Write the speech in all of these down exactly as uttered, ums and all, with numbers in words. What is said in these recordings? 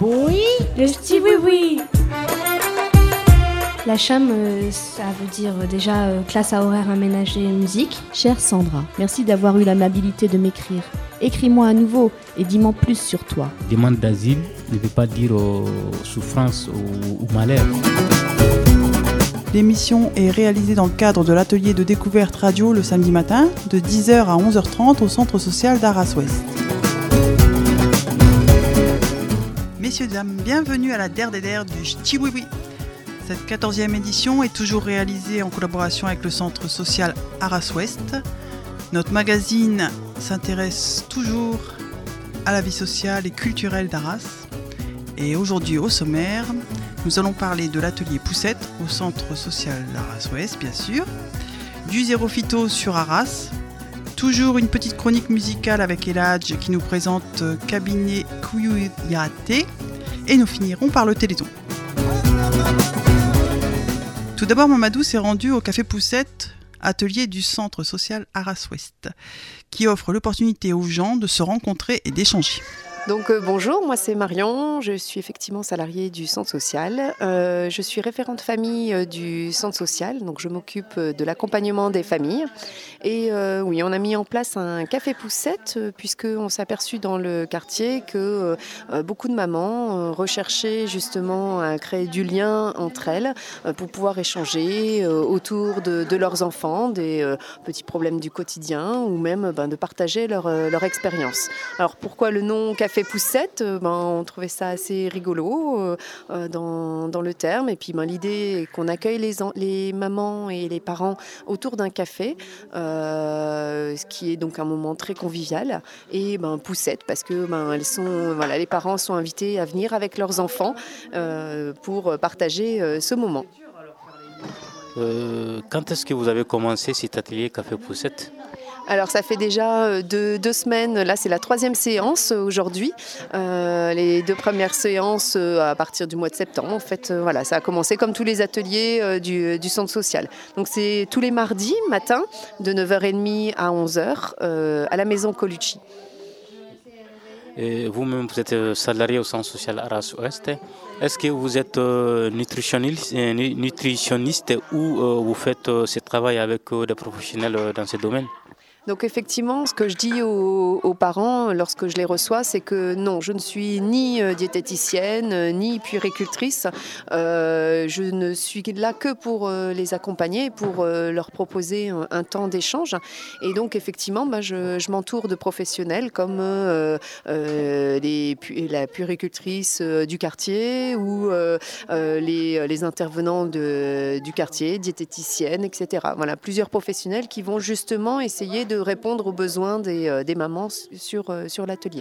Oui, le petit oui-oui. La C H A M, euh, ça veut dire euh, déjà euh, classe à horaire aménagé musique. Chère Sandra, merci d'avoir eu l'amabilité de m'écrire. Écris-moi à nouveau et dis-moi plus sur toi. Demande d'asile ne veut pas dire euh, souffrance ou, ou malheur. L'émission est réalisée dans le cadre de l'atelier de découverte radio le samedi matin de dix heures à onze heures trente au centre social d'Arras-Ouest. Messieurs, dames, bienvenue à la D E R D D R du Ch'ti Oui Oui. Cette quatorzième édition est toujours réalisée en collaboration avec le centre social Arras-Ouest. Notre magazine s'intéresse toujours à la vie sociale et culturelle d'Arras. Et aujourd'hui, au sommaire, nous allons parler de l'atelier Poussette au centre social d'Arras-Ouest, bien sûr, du Zéro Phyto sur Arras, toujours une petite chronique musicale avec Eladj qui nous présente Cabinet Kouyouyaté, et nous finirons par le Téléthon. Tout d'abord, Mamadou s'est rendu au Café Poussette, atelier du centre social Arras-Ouest, qui offre l'opportunité aux gens de se rencontrer et d'échanger. Donc euh, bonjour, moi c'est Marion, je suis effectivement salariée du centre social. Euh, je suis référente famille euh, du centre social, donc je m'occupe euh, de l'accompagnement des familles. Et euh, oui, on a mis en place un café poussette euh, puisqu'on s'est aperçu dans le quartier que euh, beaucoup de mamans euh, recherchaient justement à créer du lien entre elles euh, pour pouvoir échanger euh, autour de, de leurs enfants, des euh, petits problèmes du quotidien ou même ben, de partager leur, euh, leur expérience. Alors pourquoi le nom café Poussette, ben, on trouvait ça assez rigolo euh, dans, dans le terme. Et puis ben, l'idée est qu'on accueille les, les mamans et les parents autour d'un café, euh, ce qui est donc un moment très convivial. Et ben, Poussette, parce que ben, elles sont, voilà, les parents sont invités à venir avec leurs enfants euh, pour partager euh, ce moment. Euh, quand est-ce que vous avez commencé cet atelier Café Poussette ? Alors ça fait déjà deux, deux semaines, là c'est la troisième séance aujourd'hui, euh, les deux premières séances euh, à partir du mois de septembre. En fait, euh, voilà, ça a commencé comme tous les ateliers euh, du, du centre social. Donc c'est tous les mardis matin de neuf heures trente à onze heures euh, à la maison Colucci. Et vous-même, vous êtes salarié au centre social Arras-Ouest. Est-ce que vous êtes euh, nutritionniste, euh, nutritionniste ou euh, vous faites euh, ce travail avec euh, des professionnels euh, dans ce domaine ? Donc effectivement, ce que je dis aux, aux parents lorsque je les reçois, c'est que non, je ne suis ni diététicienne, ni puéricultrice. Euh, je ne suis là que pour les accompagner, pour leur proposer un, un temps d'échange. Et donc effectivement, bah, je, je m'entoure de professionnels comme euh, euh, les, la puéricultrice du quartier ou euh, les, les intervenants de, du quartier, diététiciennes, et cetera. Voilà, plusieurs professionnels qui vont justement essayer de de répondre aux besoins des, euh, des mamans sur, euh, sur l'atelier.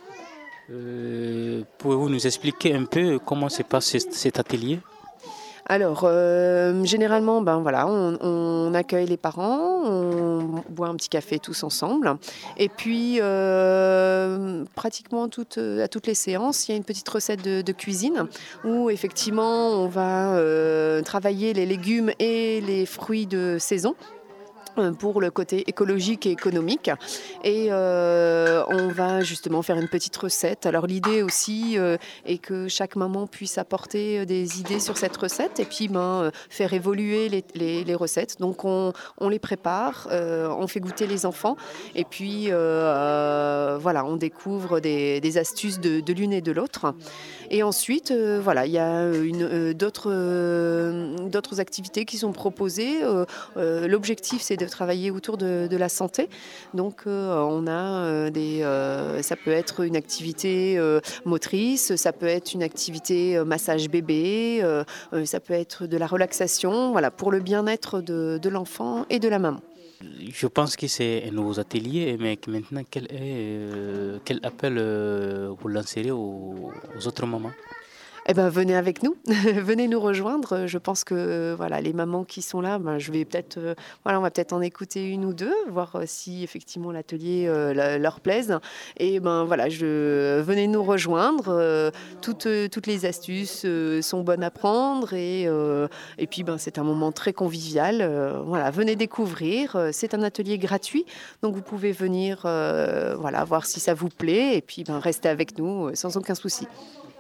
Euh, pouvez-vous nous expliquer un peu comment se passe cet atelier ? Alors, euh, généralement, ben voilà, on, on accueille les parents, on boit un petit café tous ensemble. Et puis, euh, pratiquement toutes, à toutes les séances, il y a une petite recette de, de cuisine où, effectivement, on va euh, travailler les légumes et les fruits de saison pour le côté écologique et économique. Et euh, on va justement faire une petite recette. Alors l'idée aussi euh, est que chaque maman puisse apporter des idées sur cette recette et puis ben, faire évoluer les, les, les recettes. Donc on, on les prépare, euh, on fait goûter les enfants et puis euh, voilà, on découvre des, des astuces de, de l'une et de l'autre. Et ensuite, euh, voilà, il y a une, euh, d'autres, euh, d'autres activités qui sont proposées. Euh, euh, l'objectif, c'est de travailler autour de, de la santé. Donc, euh, on a euh, des, euh, ça peut être une activité euh, motrice, ça peut être une activité euh, massage bébé, euh, euh, ça peut être de la relaxation, voilà, pour le bien-être de, de l'enfant et de la maman. Je pense que c'est un nouveau atelier, mais maintenant, quel, est, euh, quel appel euh, vous lancerez aux, aux autres mamans ? Eh ben, venez avec nous, venez nous rejoindre. Je pense que voilà, les mamans qui sont là, ben, je vais peut-être, euh, voilà, on va peut-être en écouter une ou deux, voir euh, si effectivement l'atelier euh, leur plaise. Et ben voilà, je, venez nous rejoindre. Euh, toutes, toutes les astuces euh, sont bonnes à prendre et, euh, et puis ben, c'est un moment très convivial. Euh, voilà, venez découvrir. C'est un atelier gratuit, donc vous pouvez venir, euh, voilà, voir si ça vous plaît et puis ben, rester avec nous euh, sans aucun souci.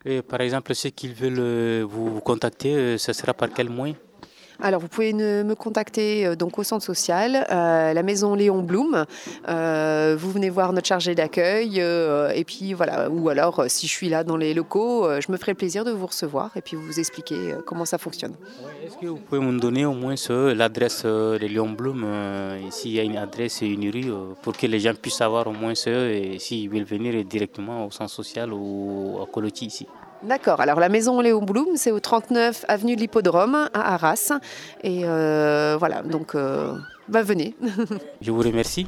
Et par exemple, ceux qui veulent vous contacter, ce sera par quel moyen? Alors, vous pouvez me contacter euh, donc au centre social, euh, la maison Léon Blum. Euh, vous venez voir notre chargé d'accueil euh, et puis voilà. Ou alors, euh, si je suis là dans les locaux, euh, je me ferai le plaisir de vous recevoir et puis vous expliquer euh, comment ça fonctionne. Ouais, est-ce que vous pouvez me donner au moins ce, l'adresse euh, de Léon Blum, euh, s'il y a une adresse et une rue, euh, pour que les gens puissent savoir au moins ce, et s'ils veulent venir directement au centre social ou à Koloti ici? D'accord, alors la maison Léon Blum, c'est au trente-neuf avenue de l'Hippodrome à Arras. Et euh, voilà, donc euh, bah, venez. Je vous remercie.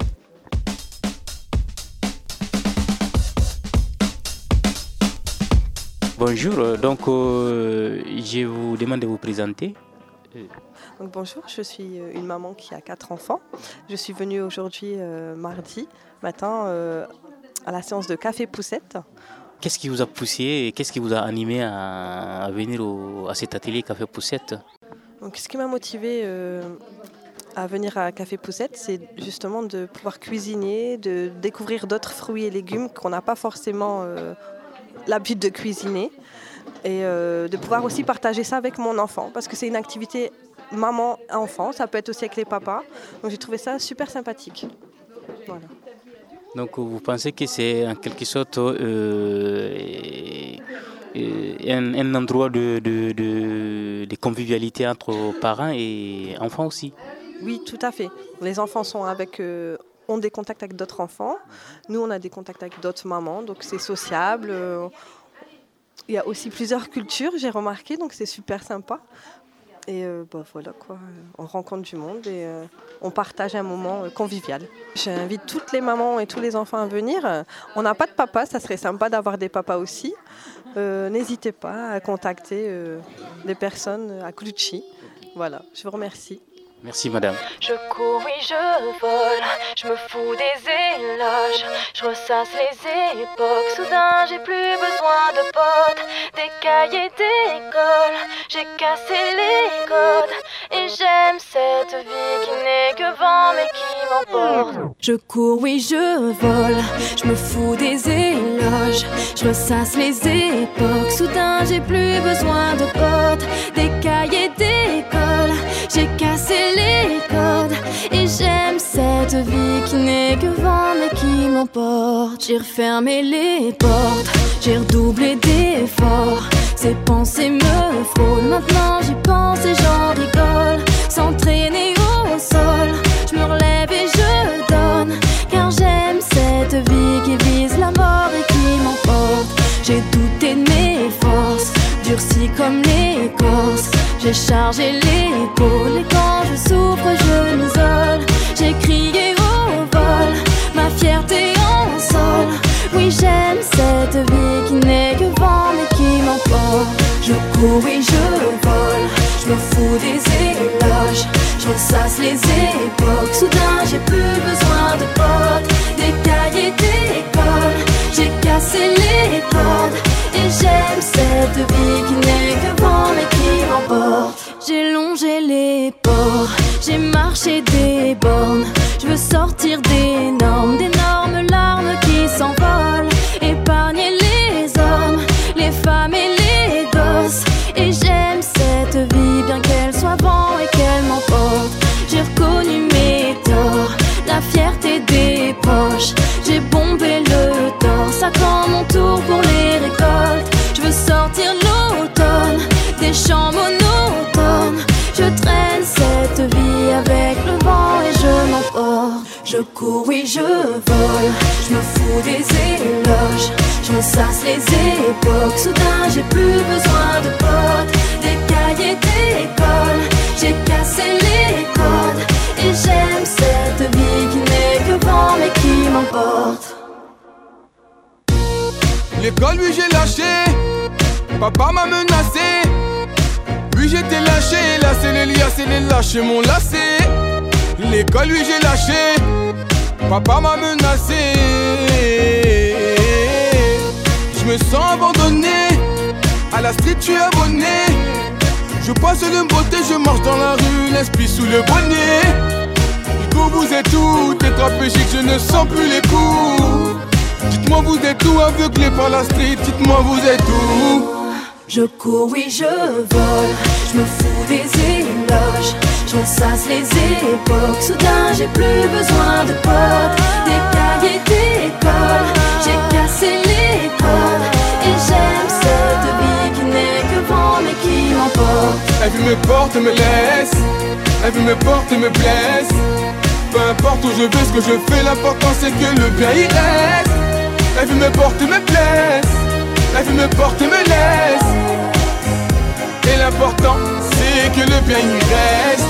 Bonjour, donc euh, je vous demande de vous présenter. Donc, bonjour, je suis une maman qui a quatre enfants. Je suis venue aujourd'hui euh, mardi matin euh, à la séance de Café Poussette. Qu'est-ce qui vous a poussé et qu'est-ce qui vous a animé à, à venir au, à cet atelier Café Poussette? Donc, ce qui m'a motivée euh, à venir à Café Poussette, c'est justement de pouvoir cuisiner, de découvrir d'autres fruits et légumes qu'on n'a pas forcément euh, l'habitude de cuisiner et euh, de pouvoir aussi partager ça avec mon enfant parce que c'est une activité maman-enfant, ça peut être aussi avec les papas. Donc, j'ai trouvé ça super sympathique. Voilà. Donc vous pensez que c'est en quelque sorte euh, un, un endroit de, de, de, de convivialité entre parents et enfants aussi? Oui, tout à fait. Les enfants sont avec, euh, ont des contacts avec d'autres enfants. Nous, on a des contacts avec d'autres mamans, donc c'est sociable. Euh, il y a aussi plusieurs cultures, j'ai remarqué, donc c'est super sympa. Et euh, bah voilà quoi, on rencontre du monde et euh, on partage un moment euh, convivial. J'invite toutes les mamans et tous les enfants à venir. On n'a pas de papa, ça serait sympa d'avoir des papas aussi. Euh, n'hésitez pas à contacter euh, des personnes à Koloti. Voilà, je vous remercie. Merci madame. Je cours, oui je vole, je me fous des éloges, je ressasse les époques, soudain j'ai plus besoin de potes, des cahiers d'école, j'ai cassé les codes, et j'aime cette vie qui n'est que vent mais qui m'emporte. Je cours, oui je vole, je me fous des éloges, je ressasse les époques, soudain j'ai plus besoin de potes, des cahiers d'école, j'ai cassé les codes et j'aime cette vie qui n'est que vent mais qui m'emporte. J'ai refermé les portes, j'ai redoublé d'efforts, ces pensées me frôlent, maintenant j'y pense et j'en rigole. S'entraîner au sol, je me relève et je donne, car j'aime cette vie qui vise la mort et qui m'emporte. J'ai douté de mes forces, durci comme l'écorce, j'ai chargé l'épaule et quand je souffre je m'isole. J'ai crié au vol, ma fierté en sol. Oui j'aime cette vie qui n'est que vent mais qui m'emporte. Je cours et je vole, je me fous des éloges, je ressasse les époques, soudain j'ai plus besoin de potes, des cahiers d'école, j'ai cassé les codes et j'aime cette vie qui n'est que vent mais qui m'emporte. J'ai longé les ports, j'ai marché des bornes, je veux sortir des normes, d'énormes larmes qui s'envolent, épargner les hommes, les femmes et les gosses. Et j'aime cette vie bien qu'elle soit vent et qu'elle m'emporte. J'ai reconnu mes torts, la fierté des proches, j'ai bombé le torse, à quand mon tour pour les récoltes. Je veux sortir l'automne, des champs monotones, je traîne cette vie avec le vent et je m'emporte. Je cours, oui je vole, je me fous des éloges, je ressasse les époques, soudain j'ai plus besoin de potes, des cahiers d'école, j'ai cassé les codes et j'aime cette vie qui n'est que vent mais qui m'emporte. L'école, oui j'ai lâché, papa m'a menacé. Oui j'étais lâché, là c'est les liasses et les lâches m'ont lassé. L'école, oui j'ai lâché, papa m'a menacé. Je me sens abandonné, à la street tu es abonné. Je passe le beauté, je marche dans la rue, l'esprit sous le bonnet. Du coup vous êtes tout tétraplégique, je ne sens plus les coups. Dites-moi vous êtes où, aveuglé par la street. Dites-moi vous êtes où. Je cours, oui je vole, je me fous des éloges, je ressasse les époques. Soudain j'ai plus besoin de potes, des cahiers d'école, j'ai cassé les codes. Et j'aime cette vie qui n'est que vent mais qui m'emporte. La vie me porte, me laisse, la vie me porte et me blesse. Peu importe où je vais, ce que je fais, l'important c'est que le bien y reste. La vie me porte et me blesse, la vie me porte et me laisse. Et l'important c'est que le bien y reste.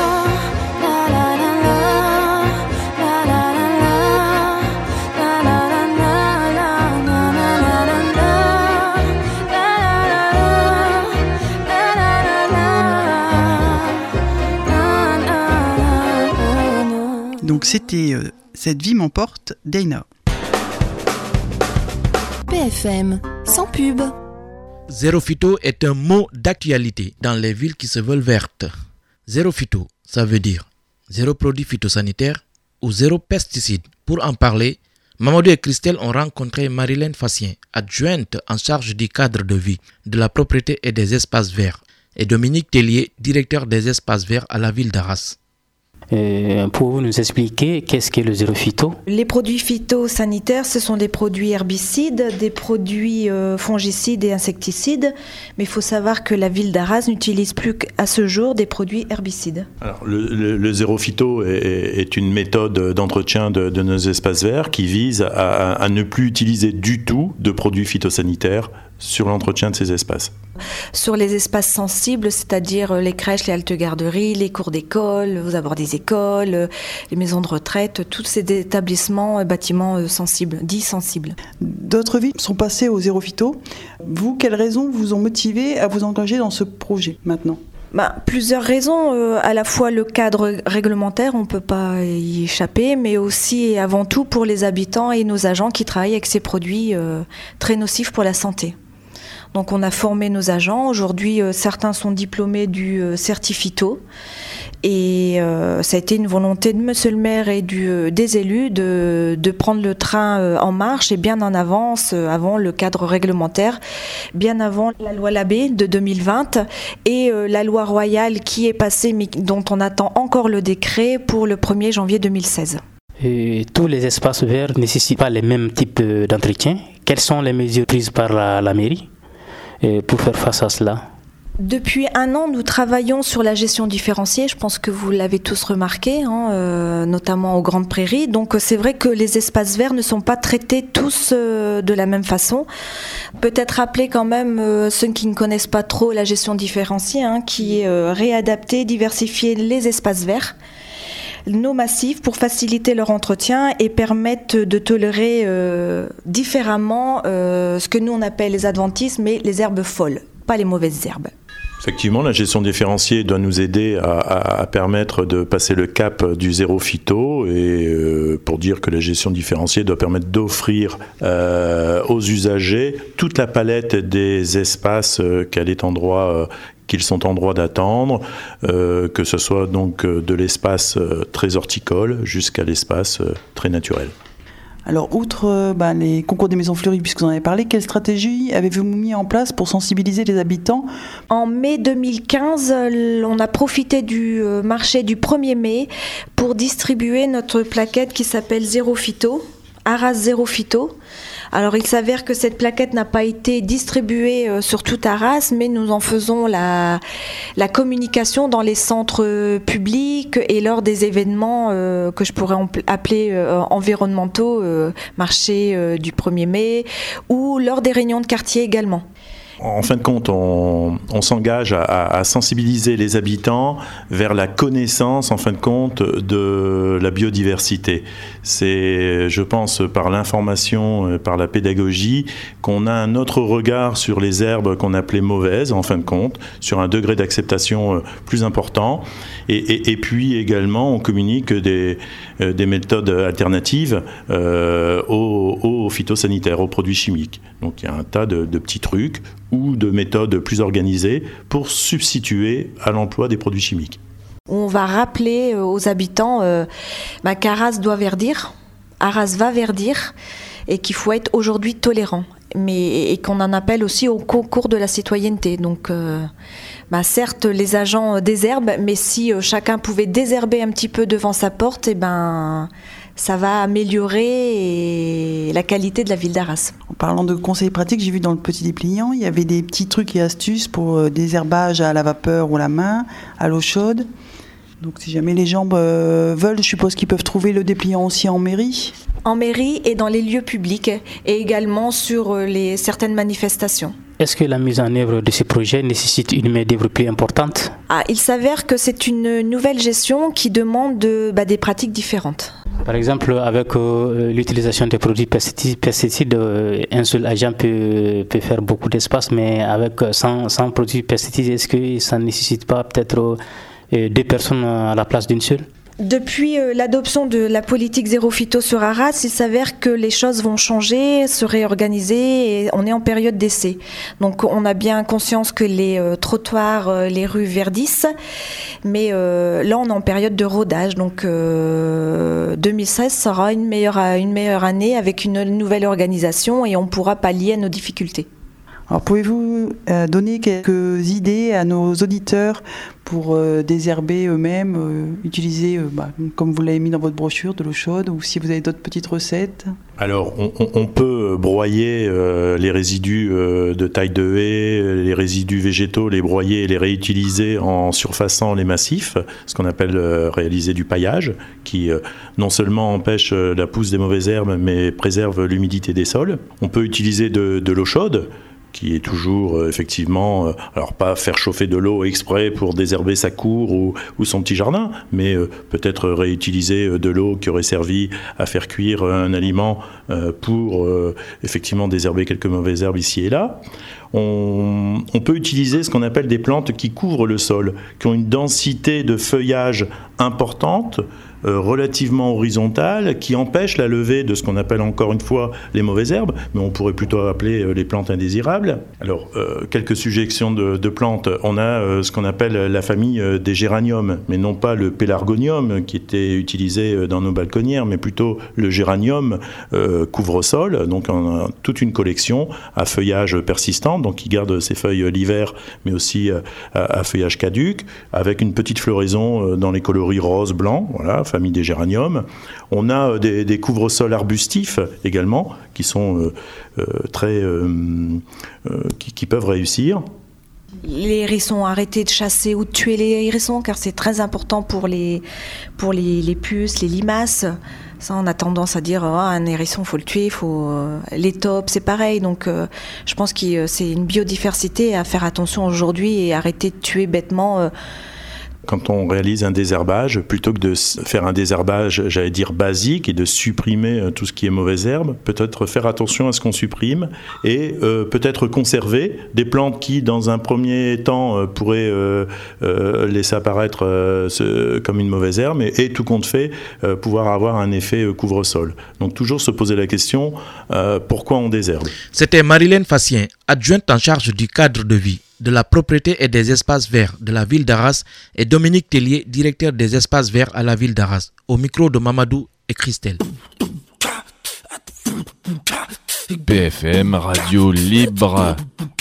Donc c'était euh, Cette vie m'emporte d'Aina. P F M, sans pub. Zéro phyto est un mot d'actualité dans les villes qui se veulent vertes. Zéro phyto, ça veut dire zéro produit phytosanitaire ou zéro pesticide. Pour en parler, Mamadou et Christelle ont rencontré Marilène Fassien, adjointe en charge du cadre de vie, de la propriété et des espaces verts, et Dominique Tellier, directeur des espaces verts à la ville d'Arras. Euh, Pouvez-vous nous expliquer qu'est-ce qu'est le zéro phyto ? Les produits phytosanitaires, ce sont des produits herbicides, des produits euh, fongicides et insecticides. Mais il faut savoir que la ville d'Arras n'utilise plus qu'à ce jour des produits herbicides. Alors, le, le, le zéro phyto est, est une méthode d'entretien de, de nos espaces verts qui vise à, à ne plus utiliser du tout de produits phytosanitaires sur l'entretien de ces espaces. Sur les espaces sensibles, c'est-à-dire les crèches, les haltes-garderies, les cours d'école, vous avoir des écoles, les maisons de retraite, tous ces établissements, bâtiments sensibles, dits sensibles. D'autres villes sont passées au zéro phyto. Vous, quelles raisons vous ont motivé à vous engager dans ce projet maintenant ? Bah, plusieurs raisons, euh, à la fois le cadre réglementaire, on ne peut pas y échapper, mais aussi et avant tout pour les habitants et nos agents qui travaillent avec ces produits euh, très nocifs pour la santé. Donc on a formé nos agents. Aujourd'hui, euh, certains sont diplômés du euh, Certifito. Et euh, ça a été une volonté de monsieur le maire et du, euh, des élus de, de prendre le train euh, en marche et bien en avance, euh, avant le cadre réglementaire, bien avant la loi Labbé de deux mille vingt et euh, la loi royale qui est passée mais dont on attend encore le décret pour le premier janvier deux mille seize. Et tous les espaces verts ne nécessitent pas les mêmes types d'entretien. Quelles sont les mesures prises par la, la mairie pour faire face à cela ? Depuis un an, nous travaillons sur la gestion différenciée. Je pense que vous l'avez tous remarqué, hein, euh, notamment aux Grandes Prairies. Donc c'est vrai que les espaces verts ne sont pas traités tous euh, de la même façon. Peut-être rappeler quand même euh, ceux qui ne connaissent pas trop la gestion différenciée, hein, qui est euh, réadapter, diversifier les espaces verts, nos massifs pour faciliter leur entretien et permettre de tolérer euh, différemment euh, ce que nous on appelle les adventices, mais les herbes folles, pas les mauvaises herbes. Effectivement, la gestion différenciée doit nous aider à, à, à permettre de passer le cap du zéro phyto et euh, pour dire que la gestion différenciée doit permettre d'offrir euh, aux usagers toute la palette des espaces euh, qu'elle est en droit euh, qu'ils sont en droit d'attendre, euh, que ce soit donc de l'espace euh, très horticole jusqu'à l'espace euh, très naturel. Alors, outre euh, bah, les concours des maisons fleuries, puisque vous en avez parlé, quelle stratégie avez-vous mis en place pour sensibiliser les habitants ? En mai deux mille quinze, on a profité du marché du premier mai pour distribuer notre plaquette qui s'appelle Zéro Phyto, Arras Zéro Phyto. Alors il s'avère que cette plaquette n'a pas été distribuée euh, sur toute Arras, mais nous en faisons la, la communication dans les centres publics et lors des événements euh, que je pourrais appeler euh, environnementaux, euh, marché euh, du premier mai, ou lors des réunions de quartier également. En fin de compte, on, on s'engage à, à sensibiliser les habitants vers la connaissance, en fin de compte, de la biodiversité. C'est, je pense, par l'information, par la pédagogie, qu'on a un autre regard sur les herbes qu'on appelait mauvaises, en fin de compte, sur un degré d'acceptation plus important. Et, et, et puis également, on communique des, des méthodes alternatives euh, aux, aux phytosanitaires, aux produits chimiques. Donc il y a un tas de, de petits trucs ou de méthodes plus organisées pour substituer à l'emploi des produits chimiques. On va rappeler aux habitants euh, bah, qu'Arras doit verdir, Arras va verdir, et qu'il faut être aujourd'hui tolérant. Mais, et qu'on en appelle aussi au concours de la citoyenneté. Donc, euh, bah certes, les agents désherbent, mais si euh, chacun pouvait désherber un petit peu devant sa porte, et ben, ça va améliorer et la qualité de la ville d'Arras. En parlant de conseils pratiques, j'ai vu dans le petit dépliant, il y avait des petits trucs et astuces pour euh, désherbage à la vapeur ou à la main, à l'eau chaude. Donc si jamais les gens euh, veulent, je suppose qu'ils peuvent trouver le dépliant aussi en mairie. En mairie et dans les lieux publics et également sur les, certaines manifestations. Est-ce que la mise en œuvre de ces projets nécessite une main-d'œuvre plus importante ? Ah, il s'avère que c'est une nouvelle gestion qui demande de, bah, des pratiques différentes. Par exemple, avec euh, l'utilisation des produits pesticides, pesticides euh, un seul agent peut, peut faire beaucoup d'espace, mais avec sans, sans produits pesticides, est-ce que ça ne nécessite pas peut-être euh, deux personnes à la place d'une seule ? Depuis euh, l'adoption de la politique zéro phyto sur Arras, il s'avère que les choses vont changer, se réorganiser et on est en période d'essai. Donc on a bien conscience que les euh, trottoirs, euh, les rues verdissent, mais euh, là on est en période de rodage. Donc euh, deux mille seize sera une meilleure, une meilleure année avec une nouvelle organisation et on pourra pallier à nos difficultés. Alors pouvez-vous euh, donner quelques idées à nos auditeurs pour euh, désherber eux-mêmes, euh, utiliser, euh, bah, comme vous l'avez mis dans votre brochure, de l'eau chaude, ou si vous avez d'autres petites recettes ? Alors, on, on peut broyer euh, les résidus euh, de taille de haie, les résidus végétaux, les broyer et les réutiliser en surfaçant les massifs, ce qu'on appelle euh, réaliser du paillage, qui euh, non seulement empêche euh, la pousse des mauvaises herbes, mais préserve l'humidité des sols. On peut utiliser de, de l'eau chaude, qui est toujours euh, effectivement, euh, alors pas faire chauffer de l'eau exprès pour désherber sa cour ou, ou son petit jardin, mais euh, peut-être réutiliser euh, de l'eau qui aurait servi à faire cuire un aliment euh, pour euh, effectivement désherber quelques mauvaises herbes ici et là. On, on peut utiliser ce qu'on appelle des plantes qui couvrent le sol, qui ont une densité de feuillage importante, Euh, relativement horizontale, qui empêche la levée de ce qu'on appelle encore une fois les mauvaises herbes, mais on pourrait plutôt appeler euh, les plantes indésirables. Alors, euh, quelques suggestions de, de plantes. On a euh, ce qu'on appelle la famille euh, des géraniums, mais non pas le pélargonium qui était utilisé euh, dans nos balconnières, mais plutôt le géranium euh, couvre-sol. Donc, on a toute une collection à feuillage persistant, donc qui garde ses feuilles l'hiver, mais aussi euh, à, à feuillage caduc, avec une petite floraison euh, dans les coloris rose, blanc, voilà, famille des géraniums. On a des, des couvre-sols arbustifs également, qui sont euh, euh, très, euh, euh, qui, qui peuvent réussir. Les hérissons, arrêtez de chasser ou de tuer les hérissons, car c'est très important pour les, pour les, les puces, les limaces. Ça, on a tendance à dire, oh, un hérisson, il faut le tuer, faut... les taupes, c'est pareil. Donc, euh, je pense que c'est une biodiversité à faire attention aujourd'hui et arrêter de tuer bêtement. Euh, Quand on réalise un désherbage, plutôt que de faire un désherbage, j'allais dire basique, et de supprimer tout ce qui est mauvaise herbe, peut-être faire attention à ce qu'on supprime et euh, peut-être conserver des plantes qui, dans un premier temps, euh, pourraient euh, euh, laisser apparaître euh, ce, comme une mauvaise herbe et, et tout compte fait, euh, pouvoir avoir un effet euh, couvre-sol. Donc toujours se poser la question, euh, pourquoi on désherbe ? C'était Marilène Fassien, adjointe en charge du cadre de vie, de la propriété et des espaces verts de la ville d'Arras, et Dominique Tellier, directeur des espaces verts à la ville d'Arras, au micro de Mamadou et Christelle. B F M Radio Libre.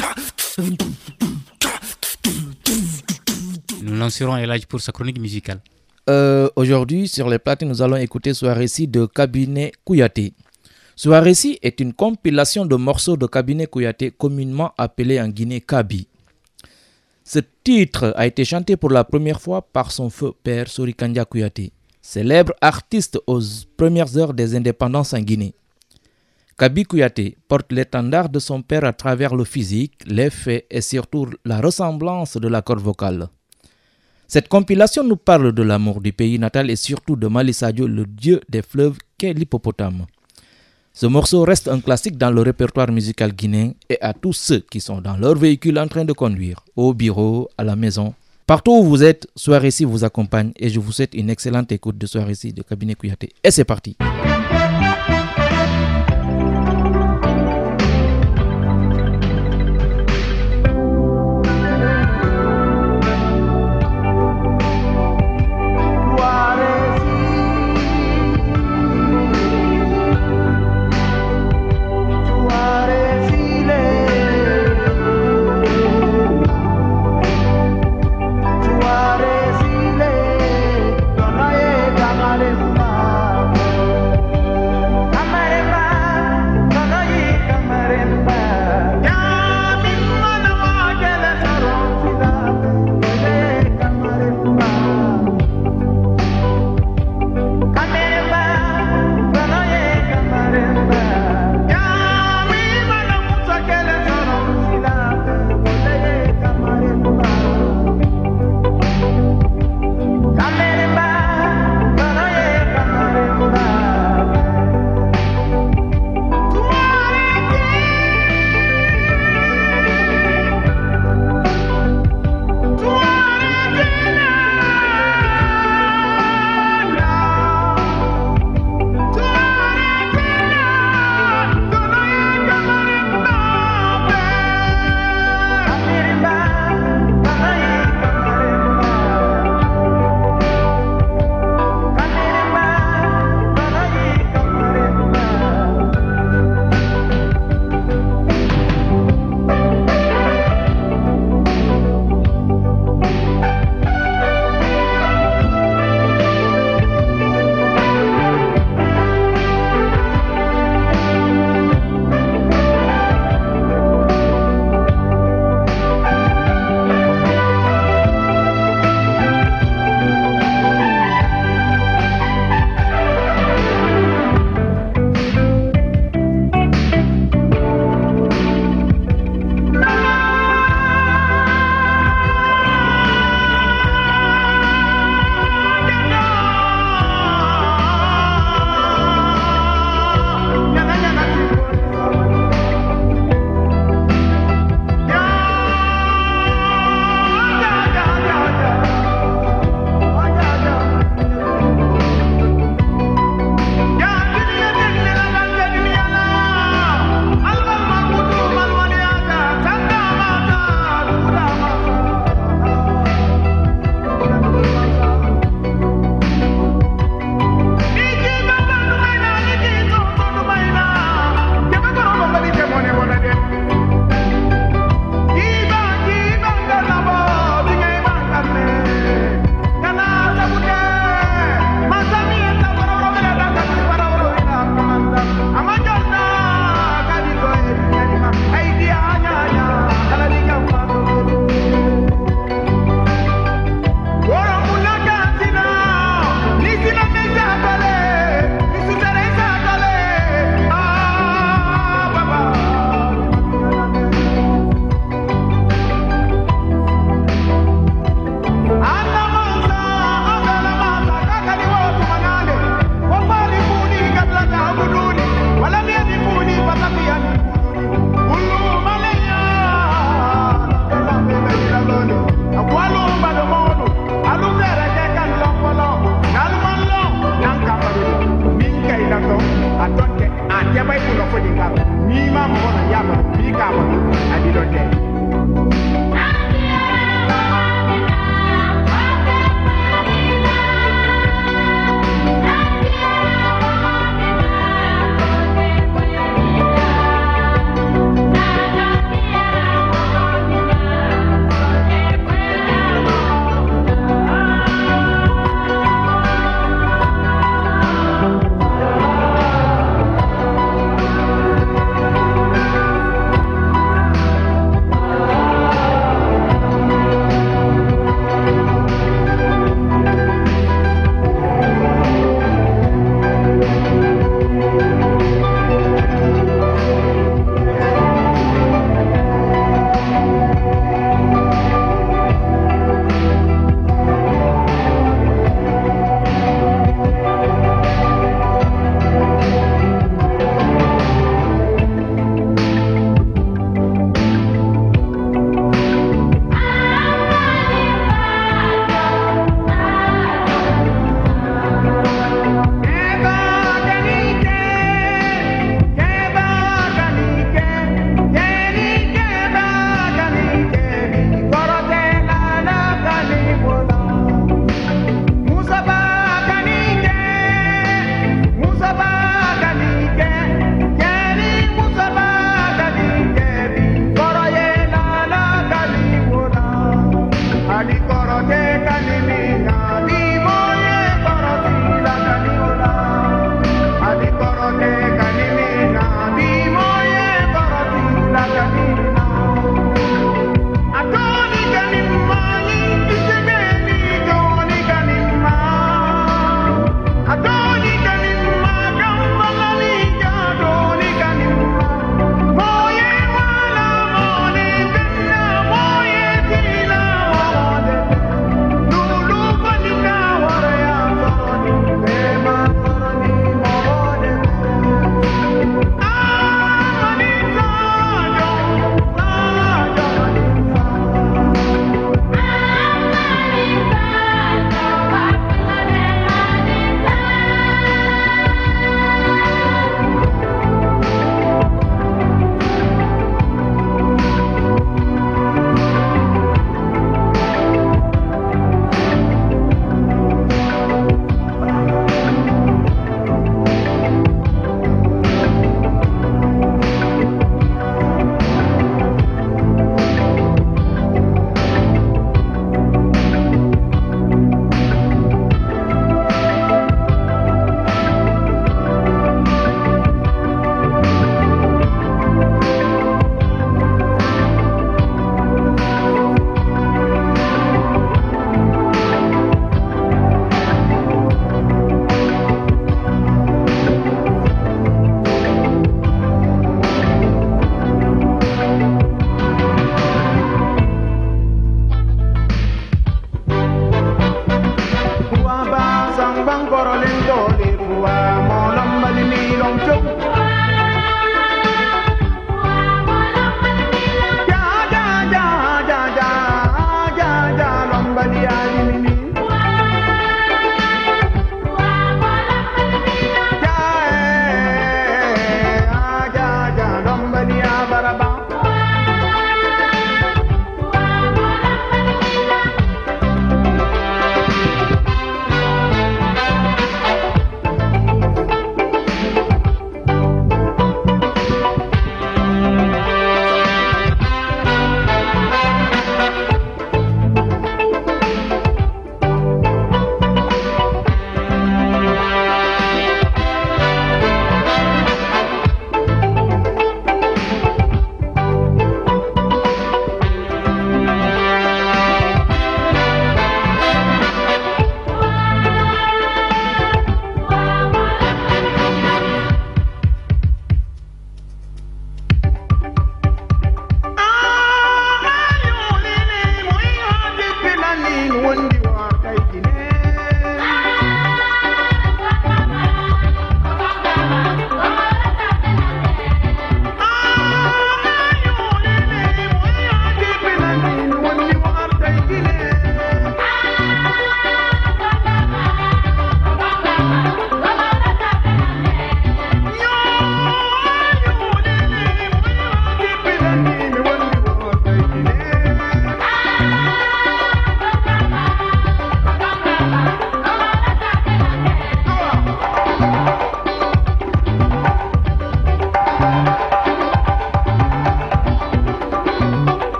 Nous lancerons Elage pour sa chronique musicale. Euh, aujourd'hui, sur les platines, nous allons écouter Soaréci de Cabinet Kouyaté. Soaréci est une compilation de morceaux de Cabinet Kouyaté, communément appelé en Guinée Kabi. Ce titre a été chanté pour la première fois par son feu père Sorikandia Kouyaté, célèbre artiste aux premières heures des indépendances en Guinée. Kabi Kouyaté porte l'étendard de son père à travers le physique, les faits et surtout la ressemblance de la corde vocale. Cette compilation nous parle de l'amour du pays natal et surtout de Mali Sadio, le dieu des fleuves qu'est l'hippopotame. Ce morceau reste un classique dans le répertoire musical guinéen et à tous ceux qui sont dans leur véhicule en train de conduire, au bureau, à la maison. Partout où vous êtes, Soaréci vous accompagne et je vous souhaite une excellente écoute de Soaréci de Cabinet Kouyaté. Et c'est parti. man, bika man, I did not get.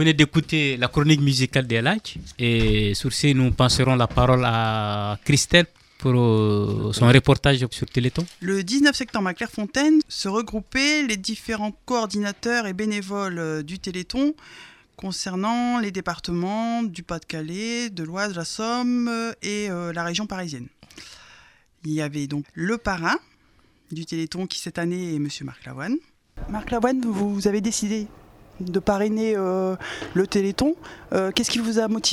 venez d'écouter la chronique musicale d'El Hadj. Et sur ce, nous passerons la parole à Christelle pour euh, son reportage sur Téléthon. Le dix-neuf septembre à Clairefontaine se regroupaient les différents coordinateurs et bénévoles euh, du Téléthon concernant les départements du Pas-de-Calais, de l'Oise, de la Somme euh, et euh, la région parisienne. Il y avait donc le parrain du Téléthon qui cette année est M. Marc Lavoine. Marc Lavoine, vous avez décidé de parrainer euh, le Téléthon. Euh, qu'est-ce qui vous a motivé ?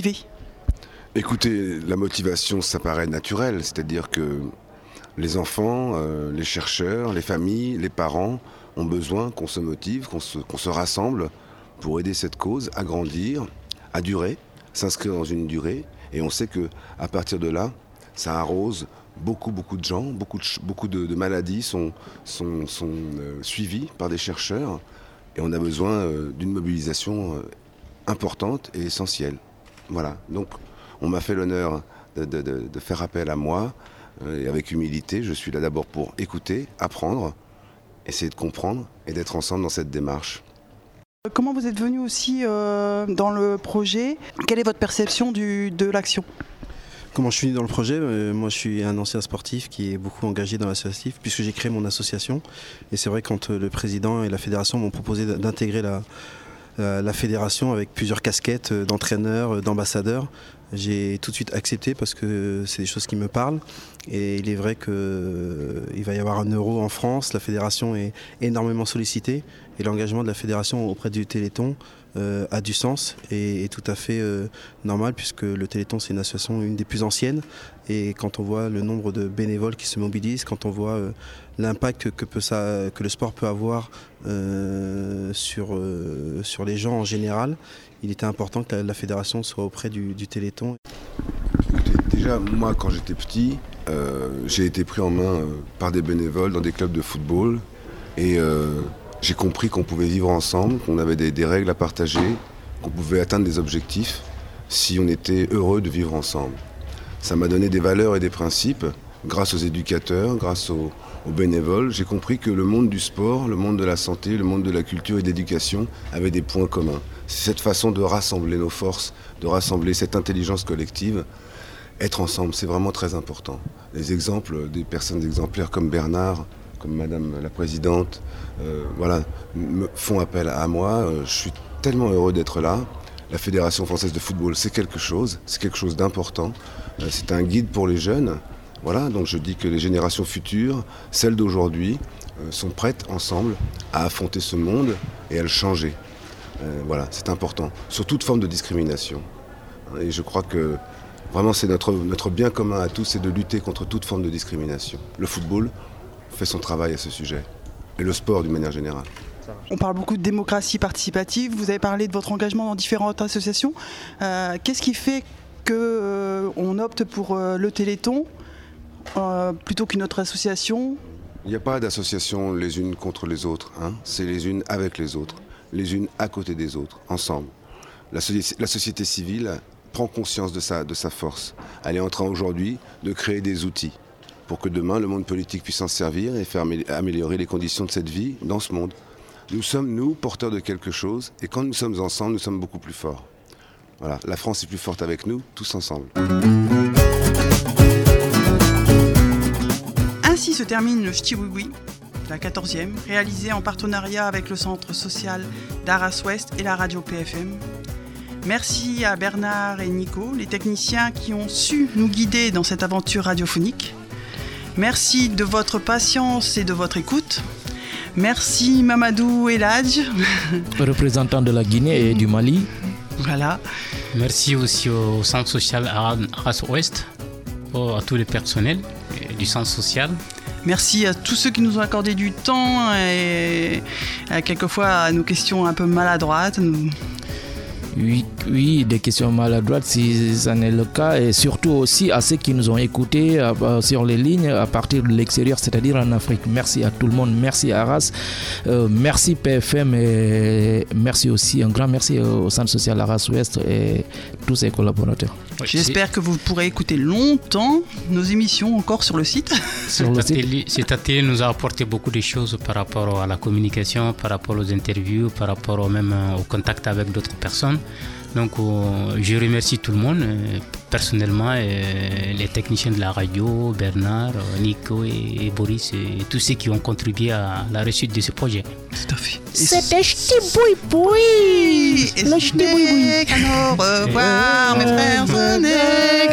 Écoutez, la motivation, ça paraît naturel, c'est-à-dire que les enfants, euh, les chercheurs, les familles, les parents ont besoin qu'on se motive, qu'on se, qu'on se rassemble pour aider cette cause à grandir, à durer, s'inscrire dans une durée. Et on sait qu'à partir de là, ça arrose beaucoup, beaucoup de gens, beaucoup de, beaucoup de, de maladies sont, sont, sont euh, suivies par des chercheurs. Et on a besoin euh, d'une mobilisation euh, importante et essentielle. Voilà, donc on m'a fait l'honneur de, de, de, de faire appel à moi, euh, et avec humilité, je suis là d'abord pour écouter, apprendre, essayer de comprendre et d'être ensemble dans cette démarche. Comment vous êtes venu aussi euh, dans le projet ? Quelle est votre perception du, de l'action ? Comment je suis venu dans le projet ? euh, Moi je suis un ancien sportif qui est beaucoup engagé dans l'associatif puisque j'ai créé mon association. Et c'est vrai quand euh, le président et la fédération m'ont proposé d'intégrer la, la, la fédération avec plusieurs casquettes euh, d'entraîneur, euh, d'ambassadeur, j'ai tout de suite accepté parce que c'est des choses qui me parlent. Et il est vrai qu'il euh, va y avoir un euro en France, la fédération est énormément sollicitée et l'engagement de la fédération auprès du Téléthon euh, a du sens et est tout à fait euh, normal puisque le Téléthon c'est une association une des plus anciennes et quand on voit le nombre de bénévoles qui se mobilisent, quand on voit euh, l'impact que, peut ça, que le sport peut avoir euh, sur, euh, sur les gens en général, il était important que la, la fédération soit auprès du, du Téléthon. Écoutez, déjà, moi, quand j'étais petit, euh, j'ai été pris en main euh, par des bénévoles dans des clubs de football et euh, j'ai compris qu'on pouvait vivre ensemble, qu'on avait des, des règles à partager, qu'on pouvait atteindre des objectifs si on était heureux de vivre ensemble. Ça m'a donné des valeurs et des principes. Grâce aux éducateurs, grâce aux, aux bénévoles, j'ai compris que le monde du sport, le monde de la santé, le monde de la culture et de l'éducation avaient des points communs. C'est cette façon de rassembler nos forces, de rassembler cette intelligence collective. Être ensemble, c'est vraiment très important. Les exemples des personnes exemplaires comme Bernard, comme Madame la Présidente, euh, voilà, me font appel à moi. Euh, je suis tellement heureux d'être là. La Fédération française de football, c'est quelque chose, c'est quelque chose d'important. Euh, c'est un guide pour les jeunes. Voilà, donc je dis que les générations futures, celles d'aujourd'hui, euh, sont prêtes ensemble à affronter ce monde et à le changer. Euh, voilà, c'est important, sur toute forme de discrimination. Et je crois que vraiment c'est notre, notre bien commun à tous, c'est de lutter contre toute forme de discrimination. Le football fait son travail à ce sujet, et le sport d'une manière générale. On parle beaucoup de démocratie participative, vous avez parlé de votre engagement dans différentes associations. Euh, qu'est-ce qui fait qu'on euh, opte pour euh, le Téléthon euh, plutôt qu'une autre association ? Il n'y a pas d'association les unes contre les autres, hein. C'est les unes avec les autres, les unes à côté des autres, ensemble. La, so- la société civile prend conscience de sa, de sa force. Elle est en train aujourd'hui de créer des outils pour que demain le monde politique puisse s'en servir et faire améliorer les conditions de cette vie dans ce monde. Nous sommes, nous, porteurs de quelque chose, et quand nous sommes ensemble, nous sommes beaucoup plus forts. Voilà, la France est plus forte avec nous, tous ensemble. Ainsi se termine le Ch'ti Oui Oui, la quatorzième, réalisée en partenariat avec le Centre social d'Arras-Ouest et la radio P F M. Merci à Bernard et Nico, les techniciens qui ont su nous guider dans cette aventure radiophonique. Merci de votre patience et de votre écoute. Merci Mamadou El Hadj, représentant de la Guinée et du Mali. Voilà. Merci aussi au Centre social Arras-Ouest, à tous les personnels du Centre social. Merci à tous ceux qui nous ont accordé du temps et, et quelquefois à nos questions un peu maladroites. Oui. oui, des questions maladroites si ça n'est le cas, et surtout aussi à ceux qui nous ont écoutés euh, sur les lignes à partir de l'extérieur, c'est-à-dire en Afrique. Merci à tout le monde, merci à Arras, euh, merci P F M et merci aussi, un grand merci au Centre social Arras Ouest et tous ses collaborateurs. J'espère que vous pourrez écouter longtemps nos émissions encore sur le site. Sur le cet, atelier, cet atelier nous a apporté beaucoup de choses par rapport à la communication, par rapport aux interviews, par rapport même au contact avec d'autres personnes. Donc euh, je remercie tout le monde, euh, personnellement, euh, les techniciens de la radio, Bernard, euh, Nico et, et Boris, et tous ceux qui ont contribué à la réussite de ce projet. Tout à fait. C'était Ch'ti-boui-boui. Le Ch'ti-boui-boui. Alors, au revoir mes frères.